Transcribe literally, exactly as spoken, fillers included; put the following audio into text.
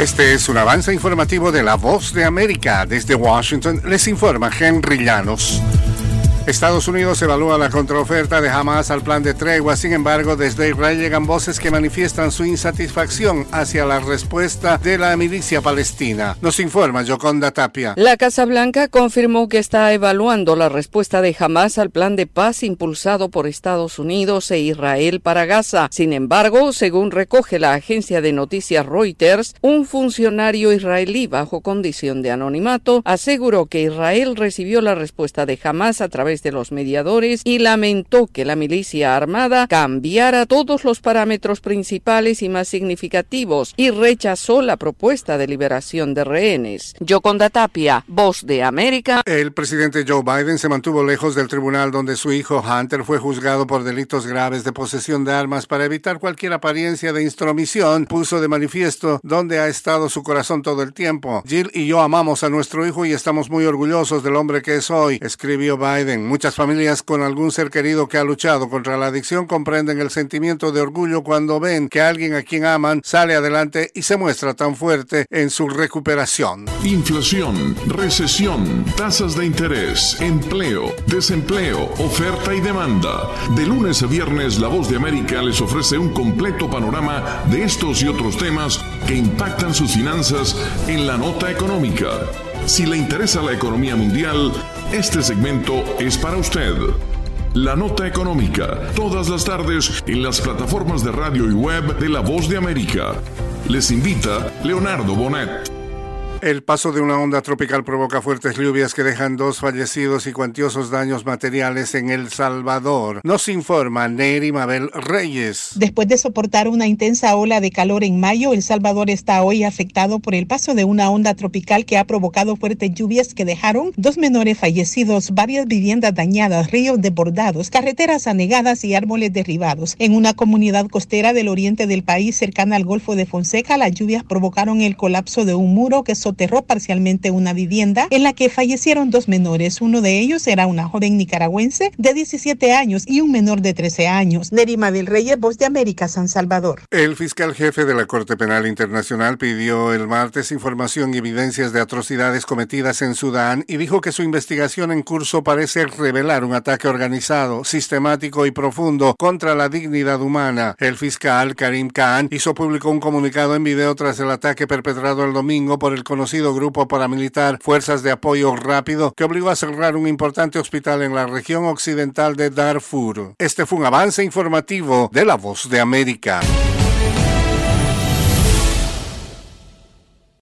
Este es un avance informativo de La Voz de América. Desde Washington les informa Henry Llanos. Estados Unidos evalúa la contraoferta de Hamas al plan de tregua. Sin embargo, desde Israel llegan voces que manifiestan su insatisfacción hacia la respuesta de la milicia palestina. Nos informa Yoconda Tapia. La Casa Blanca confirmó que está evaluando la respuesta de Hamas al plan de paz impulsado por Estados Unidos e Israel para Gaza. Sin embargo, según recoge la agencia de noticias Reuters, un funcionario israelí bajo condición de anonimato aseguró que Israel recibió la respuesta de Hamas a través de los mediadores y lamentó que la milicia armada cambiara todos los parámetros principales y más significativos y rechazó la propuesta de liberación de rehenes. Yoconda Tapia, Voz de América. El presidente Joe Biden se mantuvo lejos del tribunal donde su hijo Hunter fue juzgado por delitos graves de posesión de armas para evitar cualquier apariencia de intromisión. Puso de manifiesto dónde ha estado su corazón todo el tiempo. Jill y yo amamos a nuestro hijo y estamos muy orgullosos del hombre que es hoy, escribió Biden. Muchas familias con algún ser querido que ha luchado contra la adicción comprenden el sentimiento de orgullo cuando ven que alguien a quien aman sale adelante y se muestra tan fuerte en su recuperación. Inflación, recesión, tasas de interés, empleo, desempleo, oferta y demanda. De lunes a viernes, La Voz de América les ofrece un completo panorama de estos y otros temas que impactan sus finanzas en la nota económica. Si le interesa la economía mundial, este segmento es para usted. La Nota Económica, todas las tardes en las plataformas de radio y web de La Voz de América. Les invita Leonardo Bonet. El paso de una onda tropical provoca fuertes lluvias que dejan dos fallecidos y cuantiosos daños materiales en El Salvador. Nos informa Neri Mabel Reyes. Después de soportar una intensa ola de calor en mayo, El Salvador está hoy afectado por el paso de una onda tropical que ha provocado fuertes lluvias que dejaron dos menores fallecidos, varias viviendas dañadas, ríos desbordados, carreteras anegadas y árboles derribados. En una comunidad costera del oriente del país, cercana al Golfo de Fonseca, las lluvias provocaron el colapso de un muro que soterró parcialmente una vivienda en la que fallecieron dos menores. Uno de ellos era una joven nicaragüense de diecisiete años y un menor de trece años. Nerima del Reyes, Voz de América, San Salvador. El fiscal jefe de la Corte Penal Internacional pidió el martes información y evidencias de atrocidades cometidas en Sudán y dijo que su investigación en curso parece revelar un ataque organizado, sistemático y profundo contra la dignidad humana. El fiscal Karim Khan hizo público un comunicado en video tras el ataque perpetrado el domingo por el conocido grupo paramilitar Fuerzas de Apoyo Rápido que obligó a cerrar un importante hospital en la región occidental de Darfur. Este fue un avance informativo de La Voz de América.